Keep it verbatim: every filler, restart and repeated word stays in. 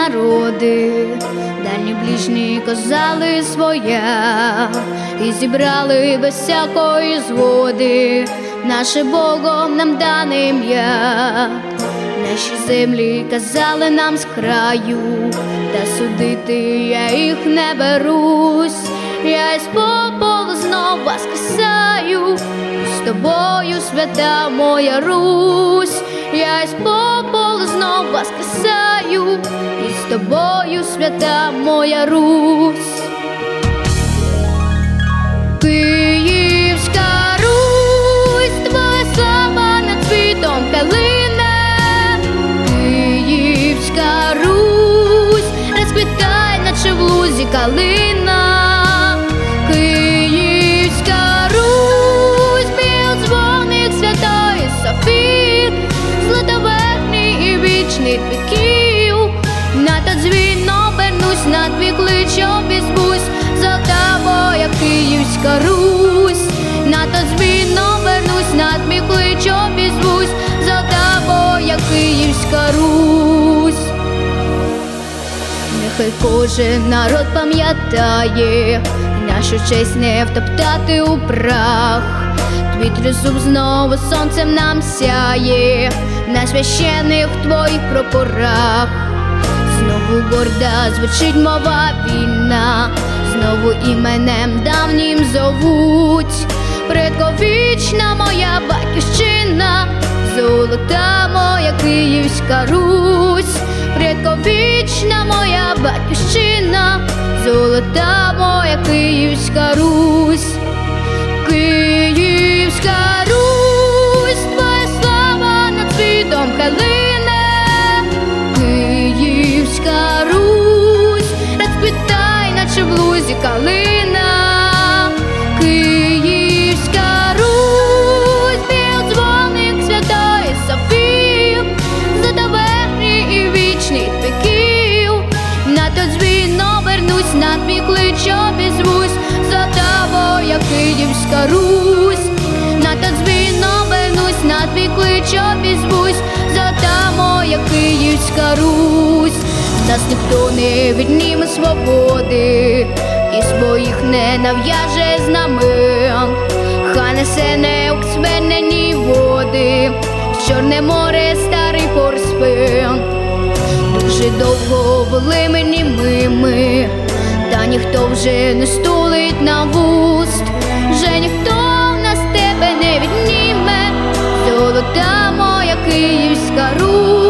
народи, дальні ближні казали своя, і зібрали без всякої згоди наше Богом нам дане ім'я. Наші землі казали нам з краю, та судити я їх не берусь. Я із попелу знов воскресаю, з тобою, свята моя Русь. Я із попелу знов воскресаю, і з тобою, свята моя Русь. Київська Русь, твоя слава над світом калина. Київська Русь, розквітай, наче в лузі калина. Київська Русь, біл дзвоник Святої Софії, златоверхний і вічний віків. На та дзвін обернусь, на твій клич обізвусь, золота моя Київська Русь. На та дзвін обернусь, на твій клич обізвусь, золота моя Київська Русь. Нехай кожен народ пам'ятає, нашу честь не втоптати у прах. Твій тризуб знову сонцем нам сяє на священних твоїх прапорах. Знову горда звучить мова вільна, знову іменем давнім зовуть. Предковічна моя батьківщина, золота моя Київська Русь. Предковічна моя батьківщина, золота моя Київська Русь. Київська Русь, твоя слава над світом калина. Київська Русь, розквітай, наче в лузі калина. Київська Русь, біл дзвоник Святої Софії, златоверхний і вічний віків. На то дзвін обернусь, на твій клич обізвусь, золота моя Київська Русь. На то дзвін обернусь, на твій клич обізвусь, золота моя Київська Русь. Нас ніхто не відніме свободи, і своїх не нав'яже знамен. Хай несе неук смирнені води, Чорне море старий порспен. Дуже довго були мені мими, та ніхто вже не стулить на вуст. Вже ніхто нас тебе не відніме, золота моя Київська Русь.